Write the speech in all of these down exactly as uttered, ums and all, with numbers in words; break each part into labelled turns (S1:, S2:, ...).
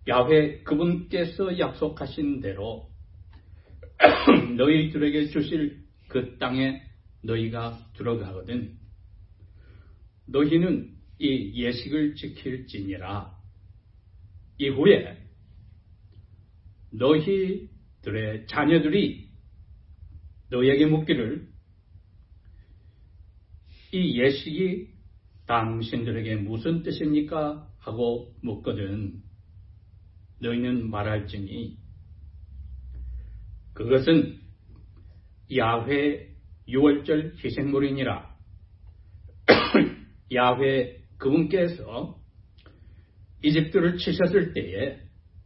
S1: 야훼 그분께서 약속하신 대로 너희들에게 주실 그 땅에 너희가 들어가거든 너희는 이 예식을 지킬지니라. 이후에 너희들의 자녀들이 너희에게 묻기를 이 예식이 당신들에게 무슨 뜻입니까? 하고 묻거든 너희는 말할지니 그것은 야훼 유월절 희생물이니라. 야훼 그분께서 이집트를 치셨을 때에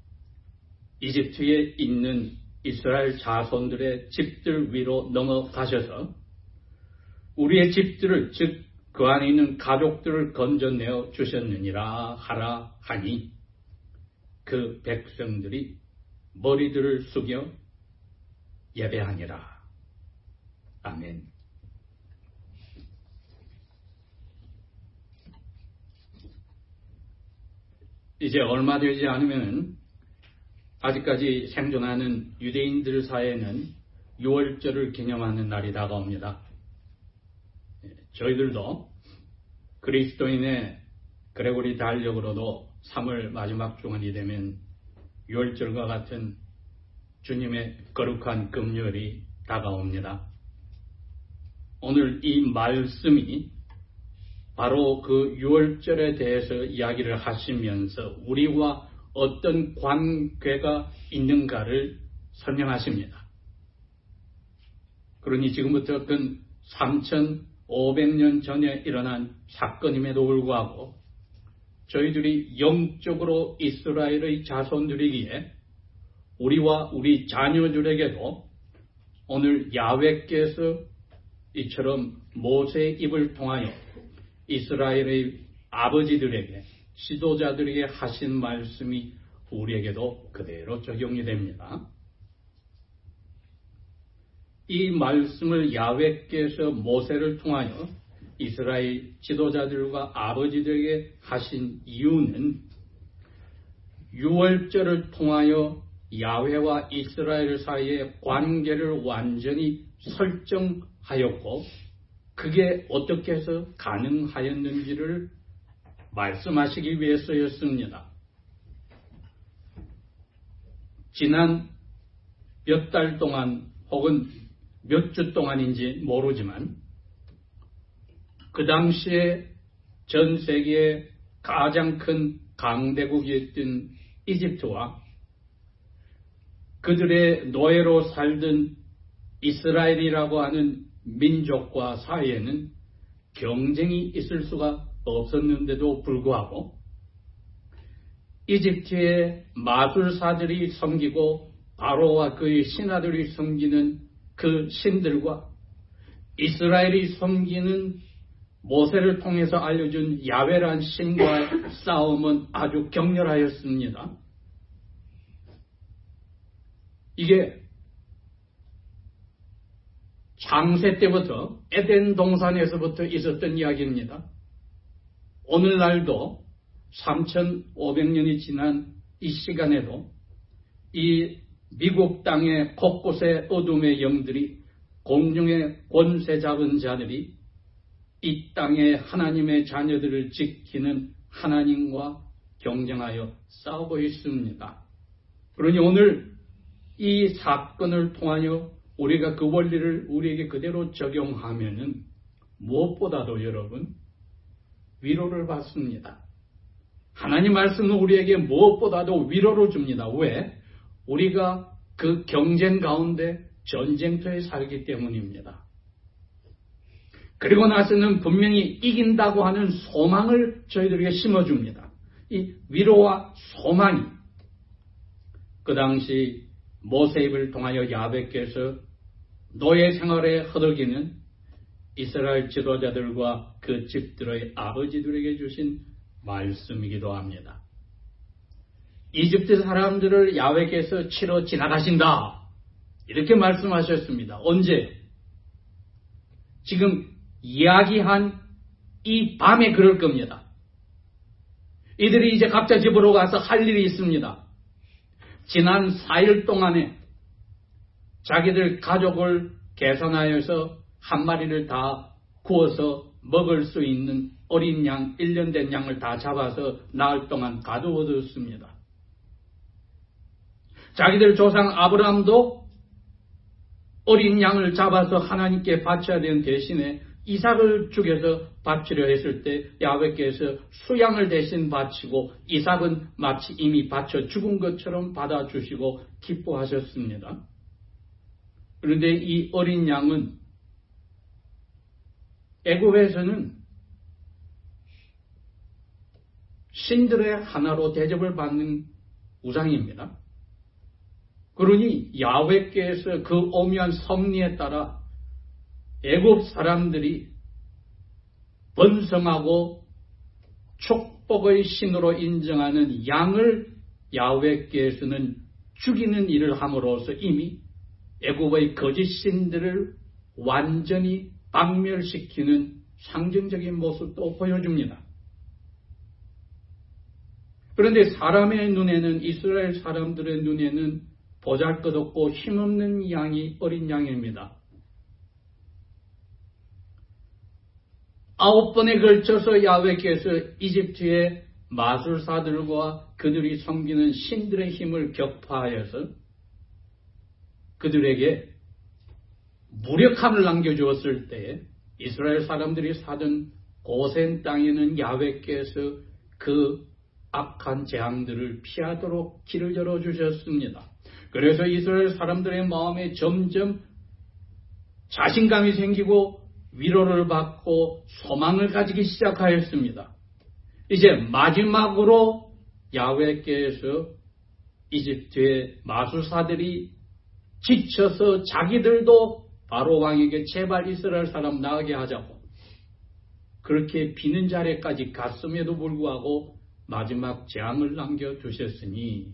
S1: 이집트에 있는 이스라엘 자손들의 집들 위로 넘어가셔서 우리의 집들을 즉 그 안에 있는 가족들을 건져내어 주셨느니라 하라 하니 그 백성들이 머리들을 숙여 예배하니라. 아멘. 이제 얼마 되지 않으면 아직까지 생존하는 유대인들 사이에는 유월절을 기념하는 날이 다가옵니다. 저희들도 그리스도인의 그레고리 달력으로도 삼월 마지막 주간이 되면 유월절과 같은 주님의 거룩한 금요일이 다가옵니다. 오늘 이 말씀이 바로 그 유월절에 대해서 이야기를 하시면서 우리와 어떤 관계가 있는가를 설명하십니다. 그러니 지금부터 근 삼천오백 년 전에 일어난 사건임에도 불구하고 저희들이 영적으로 이스라엘의 자손들이기에 우리와 우리 자녀들에게도 오늘 야훼께서 이처럼 모세의 입을 통하여 이스라엘의 아버지들에게 지도자들에게 하신 말씀이 우리에게도 그대로 적용이 됩니다. 이 말씀을 야훼께서 모세를 통하여 이스라엘 지도자들과 아버지들에게 하신 이유는 유월절을 통하여 야훼와 이스라엘 사이의 관계를 완전히 설정하였고 그게 어떻게 해서 가능하였는지를 말씀하시기 위해서였습니다. 지난 몇 달 동안 혹은 몇 주 동안인지 모르지만 그 당시에 전 세계의 가장 큰 강대국이었던 이집트와 그들의 노예로 살던 이스라엘이라고 하는 민족과 사이에는 경쟁이 있을 수가 없었는데도 불구하고 이집트의 마술사들이 섬기고 바로와 그의 신하들이 섬기는 그 신들과 이스라엘이 섬기는 모세를 통해서 알려준 야훼란 신과의 싸움은 아주 격렬하였습니다. 이게 창세 때부터 에덴 동산에서부터 있었던 이야기입니다. 오늘날도 삼천오백 년이 지난 이 시간에도 이 미국 땅의 곳곳의 어둠의 영들이 공중의 권세 잡은 자들이 이 땅의 하나님의 자녀들을 지키는 하나님과 경쟁하여 싸우고 있습니다. 그러니 오늘 이 사건을 통하여 우리가 그 원리를 우리에게 그대로 적용하면은 무엇보다도 여러분 위로를 받습니다. 하나님 말씀은 우리에게 무엇보다도 위로를 줍니다. 왜? 우리가 그 경쟁 가운데 전쟁터에 살기 때문입니다. 그리고 나서는 분명히 이긴다고 하는 소망을 저희들에게 심어줍니다. 이 위로와 소망이 그 당시 모세 입을 통하여 야훼께서 노예 생활에 허덕이는 이스라엘 지도자들과 그 집들의 아버지들에게 주신 말씀이기도 합니다. 이집트 사람들을 야훼께서 치러 지나가신다. 이렇게 말씀하셨습니다. 언제? 지금 이야기한 이 밤에 그럴 겁니다. 이들이 이제 각자 집으로 가서 할 일이 있습니다. 지난 사 일 동안에 자기들 가족을 계산하여서 한 마리를 다 구워서 먹을 수 있는 어린 양, 일 년 된 양을 다 잡아서 나흘 동안 가두어뒀습니다. 자기들 조상 아브라함도 어린 양을 잡아서 하나님께 바쳐야 되는 대신에 이삭을 죽여서 바치려 했을 때 야훼께서 수양을 대신 바치고 이삭은 마치 이미 바쳐 죽은 것처럼 받아주시고 기뻐하셨습니다. 그런데 이 어린 양은 애굽에서는 신들의 하나로 대접을 받는 우상입니다. 그러니 야훼께서 그 오묘한 섭리에 따라 애굽 사람들이 번성하고 축복의 신으로 인정하는 양을 야훼께서는 죽이는 일을 함으로써 이미 애굽의 거짓 신들을 완전히 박멸시키는 상징적인 모습도 보여줍니다. 그런데 사람의 눈에는, 이스라엘 사람들의 눈에는 보잘것없고 힘없는 양이 어린 양입니다. 아홉 번에 걸쳐서 야훼께서 이집트의 마술사들과 그들이 섬기는 신들의 힘을 격파하여서 그들에게 무력함을 남겨주었을 때에 이스라엘 사람들이 사던 고센 땅에는 야훼께서 그 악한 재앙들을 피하도록 길을 열어주셨습니다. 그래서 이스라엘 사람들의 마음에 점점 자신감이 생기고 위로를 받고 소망을 가지기 시작하였습니다. 이제 마지막으로 야훼께서 이집트의 마술사들이 지쳐서 자기들도 바로 왕에게 제발 이스라엘 사람 나가게 하자고 그렇게 비는 자리까지 갔음에도 불구하고 마지막 재앙을 남겨두셨으니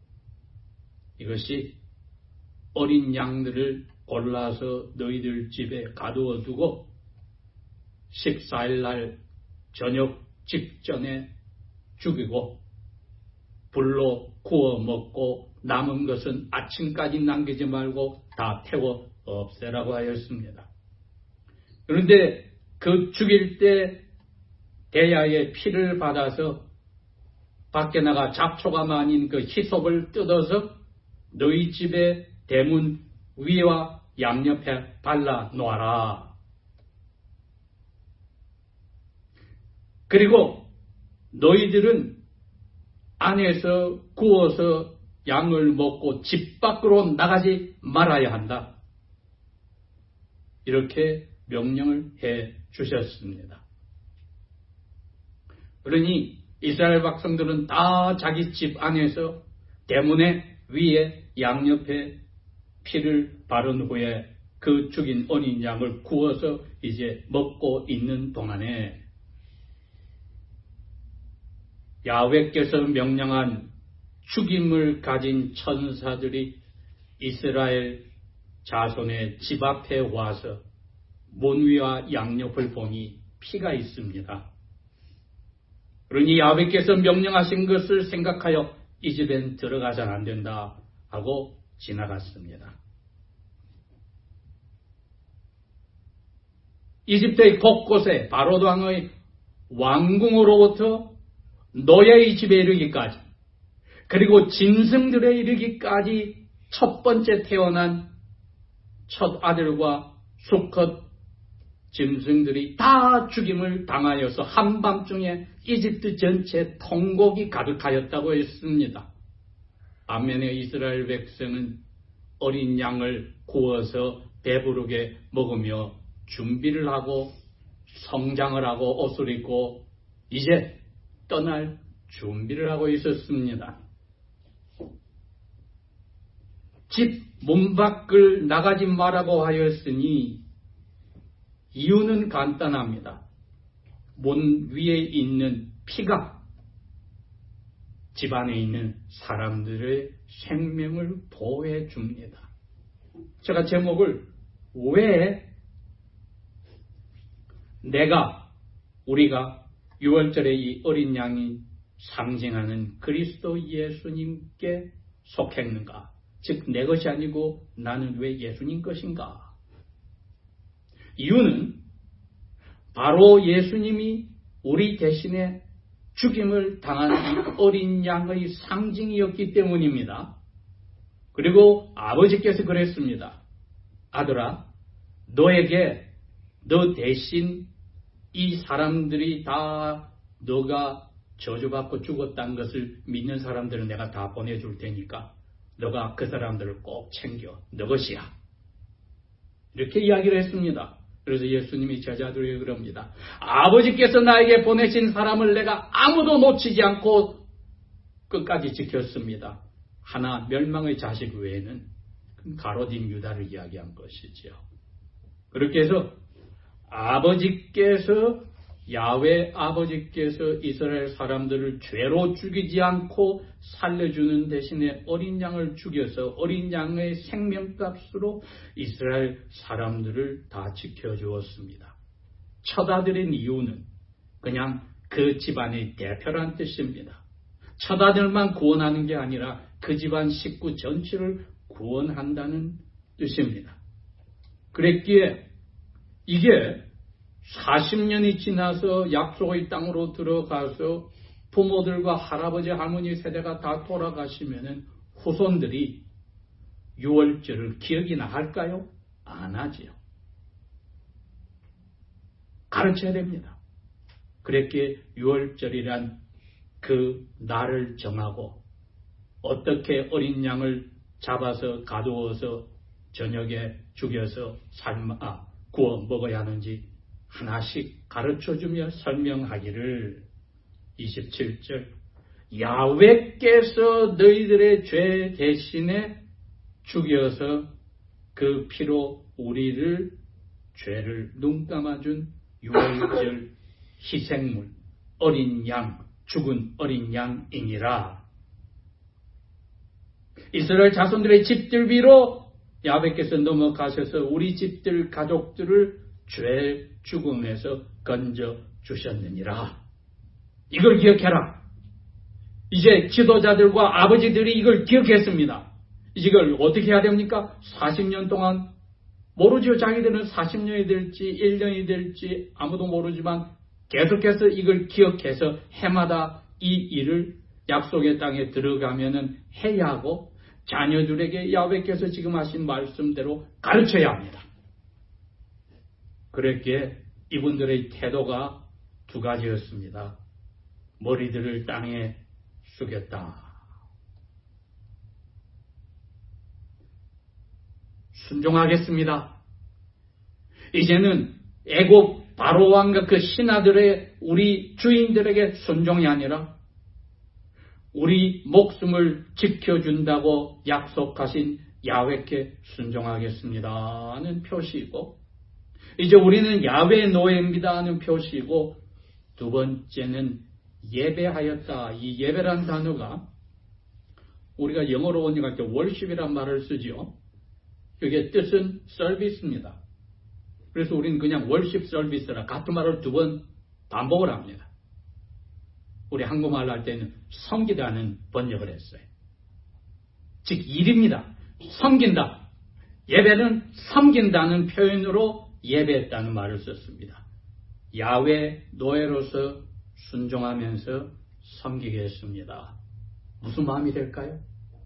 S1: 이것이 어린 양들을 골라서 너희들 집에 가두어 두고 십사일날 저녁 직전에 죽이고 불로 구워 먹고 남은 것은 아침까지 남기지 말고 다 태워 없애라고 하였습니다. 그런데 그 죽일 때 대야의 피를 받아서 밖에 나가 잡초가 많은 그 히솝을 뜯어서 너희 집의 대문 위와 양옆에 발라 놓아라. 그리고 너희들은 안에서 구워서 양을 먹고 집 밖으로 나가지 말아야 한다. 이렇게 명령을 해 주셨습니다. 그러니 이스라엘 백성들은 다 자기 집 안에서 대문에 위에 양옆에 피를 바른 후에 그 죽인 어린 양을 구워서 이제 먹고 있는 동안에 야훼께서 명령한 죽임을 가진 천사들이 이스라엘 자손의 집 앞에 와서 문 위와 양옆을 보니 피가 있습니다. 그러니 야훼께서 명령하신 것을 생각하여 이 집엔 들어가서는 안 된다 하고 지나갔습니다. 이집트의 곳곳에 바로 왕의 왕궁으로부터 노예의 집에 이르기까지 그리고 짐승들에 이르기까지 첫 번째 태어난 첫 아들과 수컷 짐승들이 다 죽임을 당하여서 한밤중에 이집트 전체 통곡이 가득하였다고 했습니다. 반면에 이스라엘 백성은 어린 양을 구워서 배부르게 먹으며 준비를 하고 성장을 하고 옷을 입고 이제 떠날 준비를 하고 있었습니다. 집 문 밖을 나가지 말라고 하였으니 이유는 간단합니다. 문 위에 있는 피가 집 안에 있는 사람들의 생명을 보호해 줍니다. 제가 제목을 왜 내가 우리가 유월절에 이 어린 양이 상징하는 그리스도 예수님께 속했는가? 즉 내 것이 아니고 나는 왜 예수님 것인가? 이유는 바로 예수님이 우리 대신에 죽임을 당한 이 어린 양의 상징이었기 때문입니다. 그리고 아버지께서 그랬습니다. 아들아, 너에게 너 대신 이 사람들이 다 너가 저주받고 죽었다는 것을 믿는 사람들은 내가 다 보내줄 테니까 너가 그 사람들을 꼭 챙겨. 너 것이야. 이렇게 이야기를 했습니다. 그래서 예수님이 제자들에게 그럽니다. 아버지께서 나에게 보내신 사람을 내가 아무도 놓치지 않고 끝까지 지켰습니다. 하나 멸망의 자식 외에는 가로딘 유다를 이야기한 것이지요. 그렇게 해서 아버지께서 야훼 아버지께서 이스라엘 사람들을 죄로 죽이지 않고 살려주는 대신에 어린 양을 죽여서 어린 양의 생명값으로 이스라엘 사람들을 다 지켜주었습니다. 첫 아들인 이유는 그냥 그 집안의 대표란 뜻입니다. 첫 아들만 구원하는 게 아니라 그 집안 식구 전체를 구원한다는 뜻입니다. 그랬기에 이게 사십 년이 지나서 약속의 땅으로 들어가서 부모들과 할아버지 할머니 세대가 다 돌아가시면은 후손들이 유월절을 기억이나 할까요? 안 하지요. 가르쳐야 됩니다. 그랬기에 유월절이란 그 날을 정하고 어떻게 어린 양을 잡아서 가두어서 저녁에 죽여서 삶아 아, 구워 먹어야 하는지 하나씩 가르쳐주며 설명하기를 이십칠 절 야훼께서 너희들의 죄 대신에 죽여서 그 피로 우리를 죄를 눈감아준 유월절 희생물 어린 양 죽은 어린 양이니라. 이스라엘 자손들의 집들 위로 야훼께서 넘어가셔서 우리 집들 가족들을 죄 죽음에서 건져 주셨느니라. 이걸 기억해라. 이제 지도자들과 아버지들이 이걸 기억했습니다. 이걸 어떻게 해야 됩니까? 사십 년 동안 모르죠. 자기들은 사십 년이 될지 일 년이 될지 아무도 모르지만 계속해서 이걸 기억해서 해마다 이 일을 약속의 땅에 들어가면은 해야 하고 자녀들에게 야훼께서 지금 하신 말씀대로 가르쳐야 합니다. 그랬기에 이분들의 태도가 두 가지였습니다. 머리들을 땅에 숙였다. 순종하겠습니다. 이제는 애굽 바로 왕과 그 신하들의 우리 주인들에게 순종이 아니라 우리 목숨을 지켜준다고 약속하신 야훼께 순종하겠습니다 하는 표시이고 이제 우리는 야훼 노예입니다 하는 표시이고 두 번째는 예배하였다. 이 예배란 단어가 우리가 영어로 번역할 때 월십이란 말을 쓰죠. 이게 뜻은 서비스입니다. 그래서 우리는 그냥 월십 서비스라 같은 말을 두 번 반복을 합니다. 우리 한국말로 할 때는 섬기다는 번역을 했어요. 즉 일입니다. 섬긴다. 예배는 섬긴다는 표현으로 예배했다는 말을 썼습니다. 야훼 노예로서 순종하면서 섬기겠습니다. 무슨 마음이 될까요?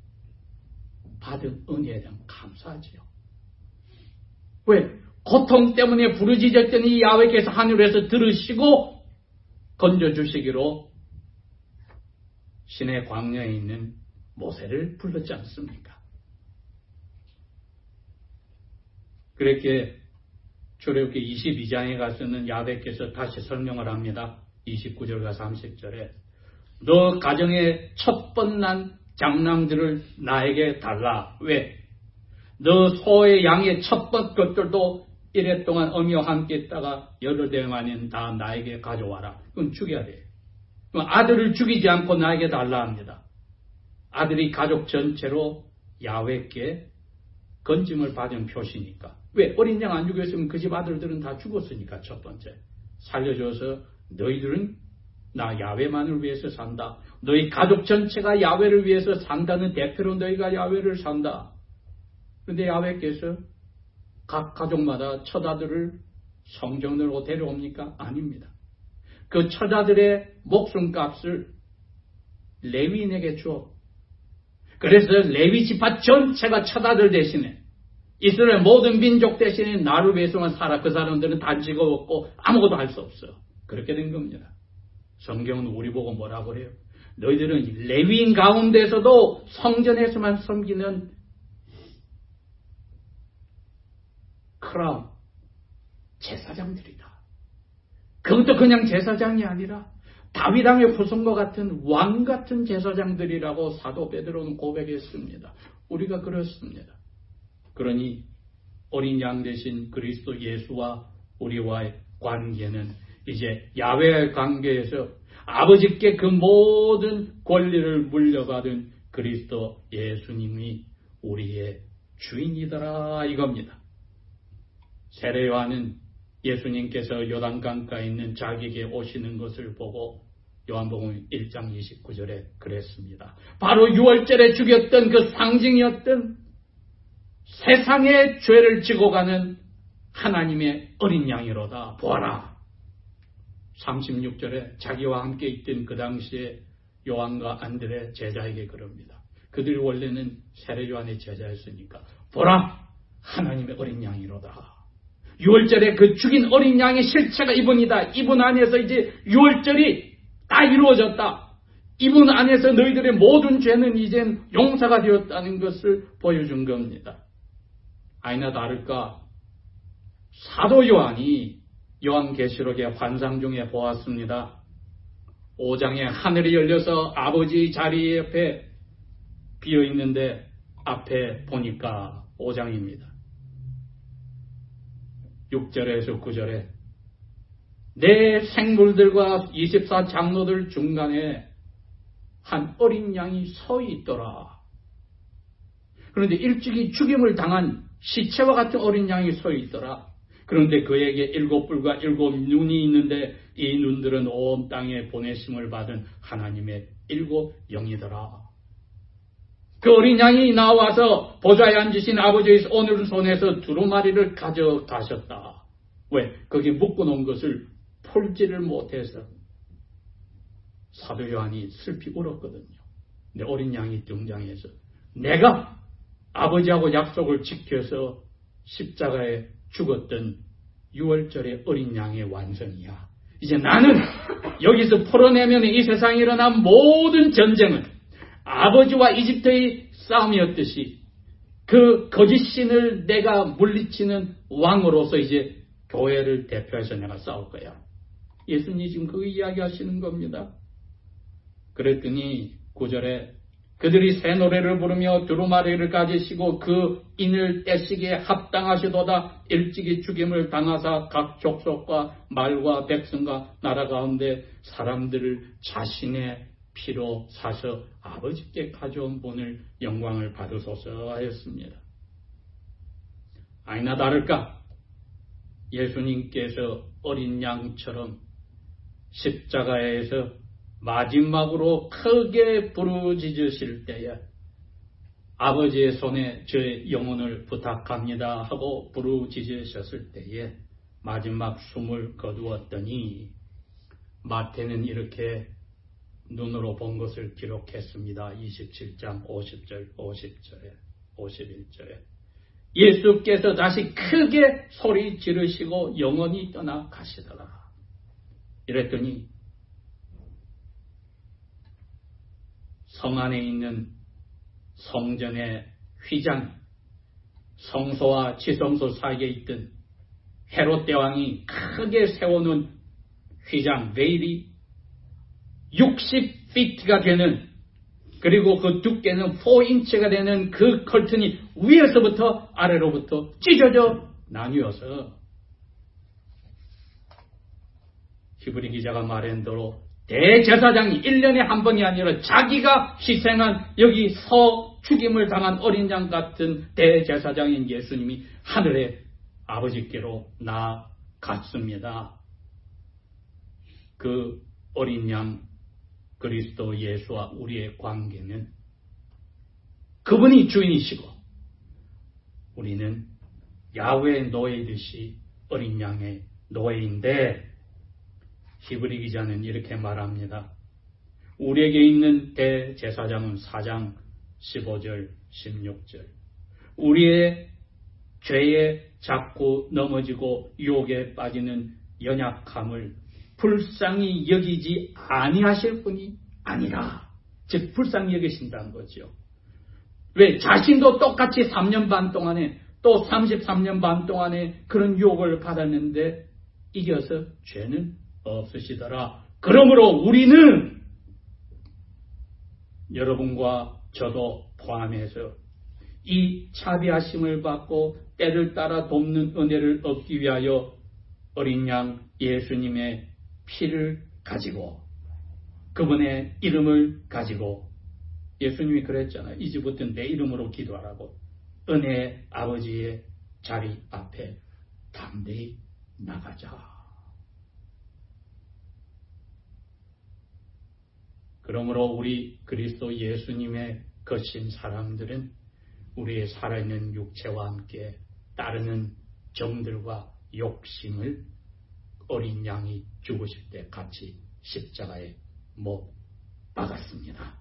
S1: 받은 은혜에 대한 감사하지요. 왜? 고통 때문에 부르짖었던 이 야훼께서 하늘에서 들으시고 건져주시기로 신의 광야에 있는 모세를 불렀지 않습니까? 그렇게 출애굽기 이십이 장에 가서는 야훼께서 다시 설명을 합니다. 이십구 절과 삼십 절에 너 가정의 첫 번난 장남들을 나에게 달라. 왜? 너 소의 양의 첫 번 것들도 이래 동안 어미와 함께 있다가 여러 대만은 다 나에게 가져와라. 그건 죽여야 돼요. 아들을 죽이지 않고 나에게 달라 합니다. 아들이 가족 전체로 야훼께 건짐을 받은 표시니까. 왜? 어린 양 안 죽였으면 그 집 아들들은 다 죽었으니까 첫 번째. 살려줘서 너희들은 나 야훼만을 위해서 산다. 너희 가족 전체가 야훼를 위해서 산다는 대표로 너희가 야훼를 산다. 그런데 야훼께서 각 가족마다 처자들을 성전으로 데려옵니까? 아닙니다. 그 처자들의 목숨값을 레위인에게 주어. 그래서 레위 지파 전체가 처자들 대신에 이스라엘 모든 민족 대신에 나를 위해서만 살아. 그 사람들은 다 즐거웠고 아무것도 할 수 없어. 그렇게 된 겁니다. 성경은 우리 보고 뭐라고 그래요? 너희들은 레위인 가운데서도 성전에서만 섬기는 크라운 제사장들이다. 그것도 그냥 제사장이 아니라 다윗 왕의 후손과 같은 왕 같은 제사장들이라고 사도 베드로는 고백했습니다. 우리가 그렇습니다. 그러니 어린 양 대신 그리스도 예수와 우리와의 관계는 이제 야훼의 관계에서 아버지께 그 모든 권리를 물려받은 그리스도 예수님이 우리의 주인이더라 이겁니다. 세례 요한은 예수님께서 요단강가에 있는 자기에게 오시는 것을 보고 요한복음 일 장 이십구 절에 그랬습니다. 바로 유월절에 죽였던 그 상징이었던 세상의 죄를 지고 가는 하나님의 어린 양이로다. 보아라. 삼십육 절에 자기와 함께 있던 그 당시에 요한과 안드레 제자에게 그럽니다. 그들이 원래는 세례 요한의 제자였으니까 보라 하나님의 어린 양이로다. 유월절에 그 죽인 어린 양의 실체가 이분이다. 이분 안에서 이제 유월절이 다 이루어졌다. 이분 안에서 너희들의 모든 죄는 이젠 용서가 되었다는 것을 보여준 겁니다. 아니나 다를까 사도 요한이 요한계시록의 환상 중에 보았습니다. 오 장에 하늘이 열려서 아버지 자리 옆에 비어있는데 앞에 보니까 오 장입니다. 육 절에서 구 절에 내 생물들과 이십사 장로들 중간에 한 어린 양이 서 있더라. 그런데 일찍이 죽임을 당한 시체와 같은 어린 양이 서 있더라. 그런데 그에게 일곱 뿔과 일곱 눈이 있는데 이 눈들은 온 땅에 보내심을 받은 하나님의 일곱 영이더라. 그 어린 양이 나와서 보좌에 앉으신 아버지의 오른손에서 두루마리를 가져가셨다. 왜? 거기 묶어놓은 것을 풀지를 못해서 사도 요한이 슬피 울었거든요. 근데 어린 양이 등장해서 내가 아버지하고 약속을 지켜서 십자가에 죽었던 유월절의 어린 양의 완성이야. 이제 나는 여기서 풀어내면 이 세상에 일어난 모든 전쟁은 아버지와 이집트의 싸움이었듯이 그 거짓신을 내가 물리치는 왕으로서 이제 교회를 대표해서 내가 싸울 거야. 예수님이 지금 그 이야기 하시는 겁니다. 그랬더니 구 절에 그들이 새 노래를 부르며 두루마리를 가지시고 그 인을 떼시기에 합당하시도다. 일찍이 죽임을 당하사 각 족속과 말과 백성과 나라 가운데 사람들을 자신의 피로 사서 아버지께 가져온 분을 영광을 받으소서 하였습니다. 아니나 다를까 예수님께서 어린 양처럼 십자가에서 마지막으로 크게 부르짖으실 때에 아버지의 손에 저의 영혼을 부탁합니다 하고 부르짖으셨을 때에 마지막 숨을 거두었더니 마태는 이렇게 눈으로 본 것을 기록했습니다. 이십칠 장 오십 절, 오십 절에, 오십일 절에 예수께서 다시 크게 소리 지르시고 영원히 떠나 가시더라. 이랬더니 성 안에 있는 성전의 휘장, 성소와 지성소 사이에 있던 헤롯 대왕이 크게 세워놓은 휘장, 베일이 육십 피트가 되는, 그리고 그 두께는 사 인치가 되는 그 커튼이 위에서부터 아래로부터 찢어져 나뉘어서 히브리 기자가 말한 대로 대제사장이 일 년에 한 번이 아니라 자기가 희생한 여기 서 죽임을 당한 어린 양 같은 대제사장인 예수님이 하늘의 아버지께로 나아갔습니다. 그 어린 양 그리스도 예수와 우리의 관계는 그분이 주인이시고 우리는 야훼의 노예이듯이 어린 양의 노예인데, 히브리 기자는 이렇게 말합니다. 우리에게 있는 대제사장은 사 장 십오 절 십육 절, 우리의 죄에 자꾸 넘어지고 유혹에 빠지는 연약함을 불쌍히 여기지 아니하실 분이 아니라, 즉 불쌍히 여기신다는 거죠. 왜? 자신도 똑같이 삼 년 반 동안에 또 삼십삼 년 반 동안에 그런 유혹을 받았는데 이겨서 죄는 없으시더라. 그러므로 우리는, 여러분과 저도 포함해서 이 자비하심을 받고 때를 따라 돕는 은혜를 얻기 위하여 어린 양 예수님의 피를 가지고, 그분의 이름을 가지고, 예수님이 그랬잖아요. 이제부터 내 이름으로 기도하라고. 은혜의 아버지의 자리 앞에 담대히 나가자. 그러므로 우리 그리스도 예수님의 거친 사람들은 우리의 살아있는 육체와 함께 따르는 정들과 욕심을 어린 양이 죽으실 때 같이 십자가에 못 박았습니다.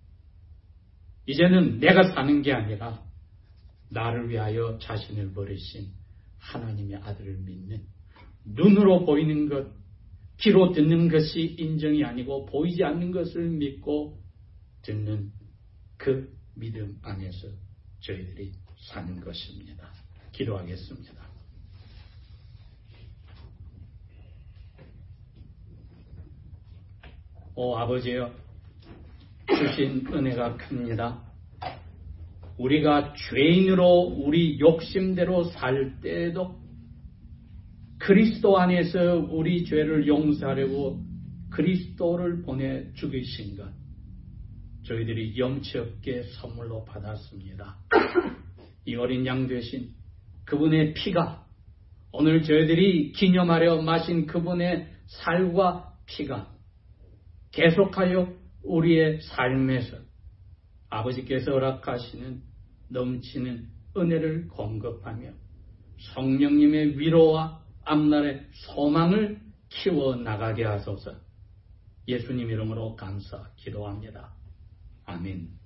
S1: 이제는 내가 사는 게 아니라 나를 위하여 자신을 버리신 하나님의 아들을 믿는, 눈으로 보이는 것, 귀로 듣는 것이 인정이 아니고 보이지 않는 것을 믿고 듣는 그 믿음 안에서 저희들이 사는 것입니다. 기도하겠습니다. 오 아버지여, 주신 은혜가 큽니다. 우리가 죄인으로 우리 욕심대로 살 때에도 그리스도 안에서 우리 죄를 용서하려고 그리스도를 보내 죽이신 것, 저희들이 염치 없게 선물로 받았습니다. 이 어린 양 되신 그분의 피가, 오늘 저희들이 기념하려 마신 그분의 살과 피가 계속하여 우리의 삶에서 아버지께서 허락하시는 넘치는 은혜를 공급하며 성령님의 위로와 앞날의 소망을 키워나가게 하소서. 예수님 이름으로 감사 기도합니다. 아멘.